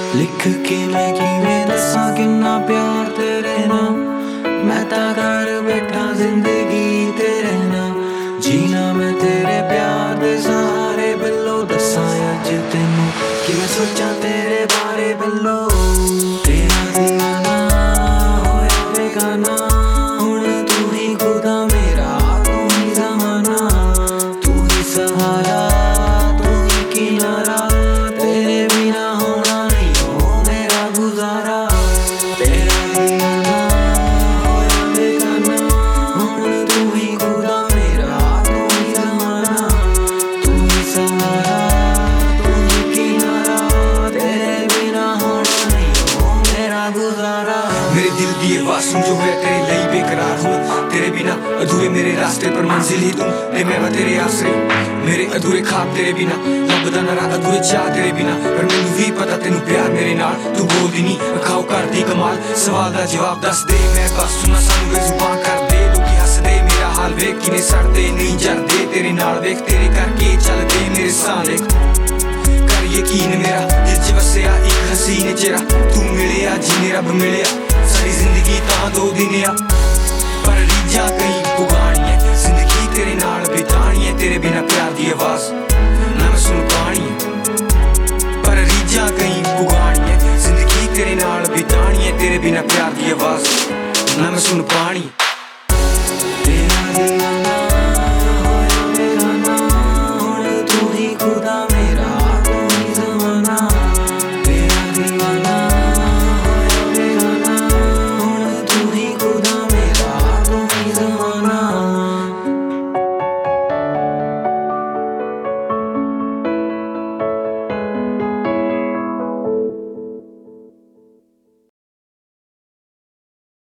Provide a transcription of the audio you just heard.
लिख के मैं किवें दस्सां किन्ना प्यार तेरे नाल। मैं तां घर बैठा जिंदगी तेरे नाल, जीना मैं तेरे प्यार दे सहारे। बिल्लो दस्सां अज तैनूं कि मैं सोचां तेरे बारे। बिल्लो तेरा दीवाना होया बेगाना, हुण तू ही खुदा मेरा, तू ही ज़माना, तू ही सहारा, तू ही किनारा। तेरे बिना होना नहीं हो मेरा गुजारा। तेरा दीवाना होया बेगाना, हुण तू ही खुदा मेरा, तू ही ज़माना, तू ही सहारा, तू ही किनारा। तेरे बिना होना नहीं हो मेरा गुजारा। मेरे दिल दी आवाज़ सुन जो है तेरे लिए बेकरार हूँ। तेरे बिना अधूरे मेरे रास्ते पर मंजिल ही तुम ते मैं वा तेरे आसरे। मेरे अधूरे ख्वाब तेरे बिना लभदा ना रहा, अधूरे चाह तेरे बिना। पर मैनू भी पता तेनू प्यार मेरे नाल। तू बोलदी नी अखाओ करदी कमाल, सवाल दा जवाब दस दे। मैं बस सुना सानू बेजुबान कर दे। लोकी हसदे मेरा हाल वेख किने सड़दे नहीं जरदे। तेरे नाल वेख तेरे करके चलदे मेरे साह देख। कर यकीन मेरा दिल च वसिया एक हसीन चेहरा, तू मिलिया जिन्ने रब मिलिया। सारी जिंदगी तां दो दिन आ, पर रीझां कई पुगानी है। जिंदगी तेरे नाल बितानी है, तेरे बिना प्यार दी आवाज़ ना मैं सुन पानी है। पर रीझां कई पुगानी है, जिंदगी तेरे नाल बितानी है। तेरे बिना प्यार दी आवाज़ ना मैं सुन पानी। तेरा दीवाना